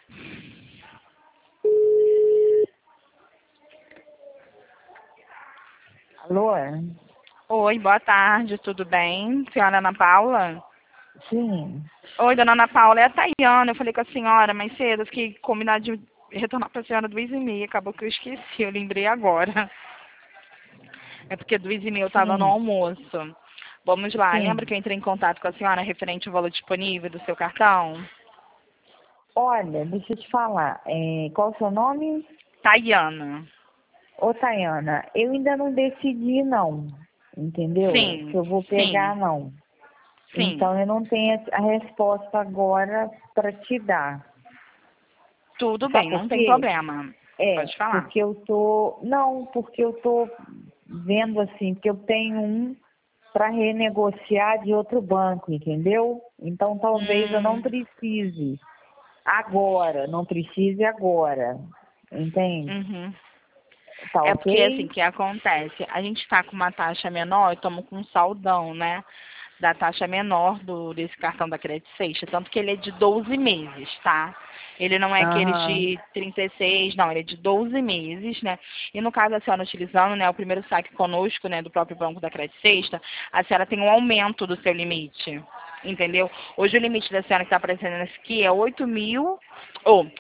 Alô? Oi, boa tarde, tudo bem? Senhora Ana Paula? Sim. Oi, dona Ana Paula, é a Tayana. Eu falei com a senhora mais cedo, eu fiquei combinado de retornar para a senhora 2h30, acabou que eu esqueci, eu lembrei agora. É porque 2h30 eu estava no Sim. almoço. Vamos lá, lembra Sim. que eu entrei em contato com a senhora referente ao valor disponível do seu cartão? Olha, deixa eu te falar. Qual o seu nome? Tayana. Ô, Tayana, eu ainda não decidi, não. Entendeu? Se Sim, eu vou pegar, sim, não. sim. Então, eu não tenho a resposta agora para te dar. Tudo Sabe bem, por não tem quê? problema. Pode falar. Porque eu tô... Não, porque eu tô vendo assim, que eu tenho um para renegociar de outro banco, entendeu? Então, talvez eu não Hum, precise agora, não precise agora, entende? uhum. Tá É porque, assim, ok? o que acontece? A gente está com uma taxa menor, estamos com um saldão, né? Da taxa menor desse cartão da Credit Sexta. Tanto que ele é de 12 meses, tá? Ele não é aquele Aham, de 36, não, ele é de 12 meses, né? E no caso da senhora utilizando, né, o primeiro saque conosco, né, do próprio banco da Credit Sexta, a senhora tem um aumento do seu limite, entendeu? Hoje o limite da senhora que está aparecendo aqui é 8.000, ou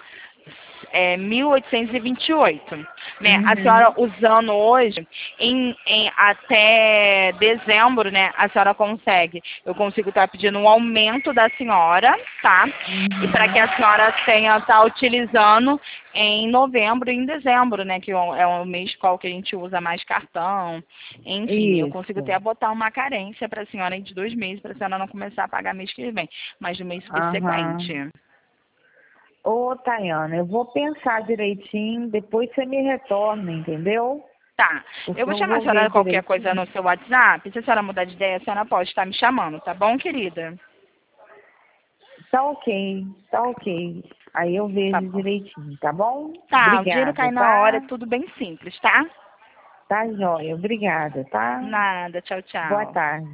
1.828, né? A senhora uhum, usando hoje, até dezembro, né? A senhora consegue. Eu consigo estar pedindo um aumento da senhora, tá? E para que uhum. a senhora tenha estar utilizando em novembro e em dezembro, né? Que é o mês qual que a gente usa mais cartão. Enfim, eu consigo Isso, até botar uma carência para a senhora aí de 2 meses, para a senhora não começar a pagar mês que vem, mas no mês aham. subsequente. Ô, Tayana, eu vou pensar direitinho, depois você me retorna, entendeu? Tá. Eu Porque vou eu chamar a vou ver senhora qualquer coisa direitinho. no seu WhatsApp. Se a senhora mudar de ideia, a senhora pode estar me chamando, tá bom, querida? Tá ok. Aí eu Tá vejo bom. direitinho, tá bom? Tá, o dinheiro Obrigada, cai na hora, é tá? tudo bem simples, tá? Tá joia, obrigada, tá? Nada, tchau, Boa tchau. tarde.